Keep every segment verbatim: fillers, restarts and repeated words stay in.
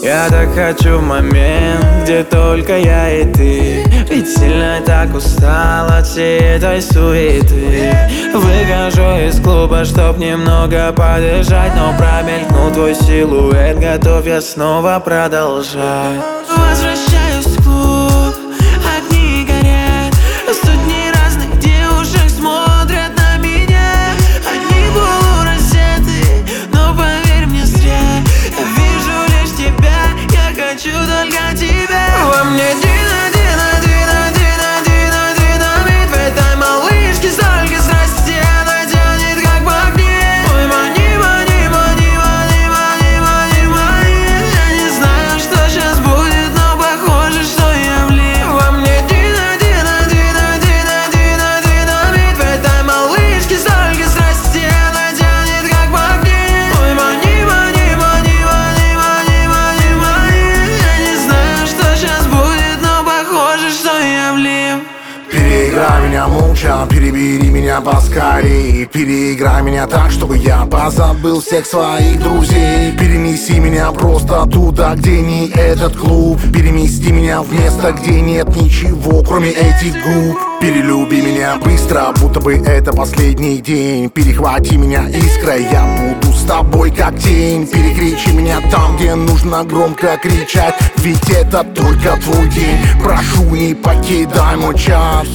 Я так хочу в момент, где только я и ты. Ведь сильно так устал от всей этой суеты. Выхожу из клуба, чтоб немного подышать, но промелькнул твой силуэт, готов я снова продолжать. Возвращаюсь в клуб, огни горят, сотни разных девушек смотрят на меня. Они полураздеты, но поверь мне зря. Я вижу лишь тебя, я хочу только тебя. Во мне Дина, Дина, Дина, Дина, Дина, динамит. В этой малышке столько страсти, она тянет как в огне. Ой, мани, мани, мани, мани, мани, мани, мани. Я не знаю, что сейчас будет, но похоже, что я влип. Во мне Дина, Дина, Дина, Дина, Дина, динамит. В этой малышке столько страсти, она тянет как в огне. Ой, мани, мани, мани, мани, мани, мани, мани. Я не знаю, что сейчас будет, но похоже, что я влип. Переиграй меня молча, перебери меня поскорей. Переиграй меня так, чтобы я позабыл всех своих друзей. Перенеси меня просто туда, где не этот клуб. Перемести меня в место, где нет ничего, кроме этих губ. Перелюби меня быстро, будто бы это последний день. Перехвати меня искрой, я буду с тобой как тень. Перекричи меня там, где нужно громко кричать, ведь это только твой день. Прошу, не покидай мой час.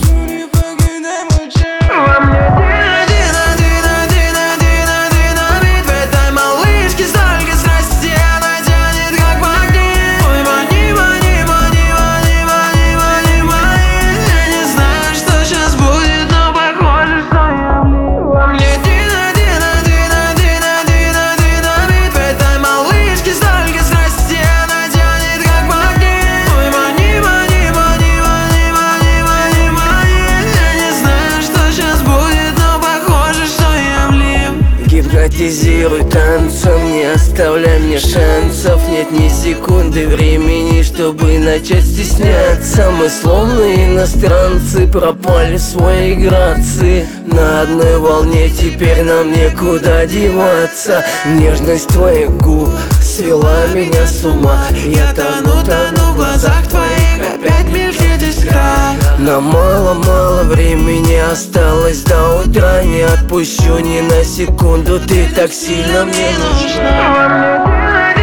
Во мне Дина, Дина, Дина, Дина, Дина, динамит. В этой малышке столько страсти, она тянет как в огне. Ой, мани, мани, мани, мани, мани, мани, мани. Я не знаю, что сейчас будет, но похоже, что я влип. Во мне Дина, Дина, Дина, Дина, Дина, динамит. В этой малышке столько страсти, она тянет как в огне. Ой, мани, мани, мани, мани, мани, мани, мани. Я не знаю, что сейчас будет, но похоже, что я влип. Гипнотизируй танцем, не оставляй мне шансов. Нет ни секунды времени, чтобы начать стесняться. Мы словно иностранцы, пропали в своей грации. На одной волне теперь нам некуда деваться. Нежность твоих губ свела меня с ума. Я тону, тону в глазах твоих, опять мелькнет искра. Нам мало-мало времени осталось до утра. Не отпущу ни на секунду, ты так сильно мне нужна.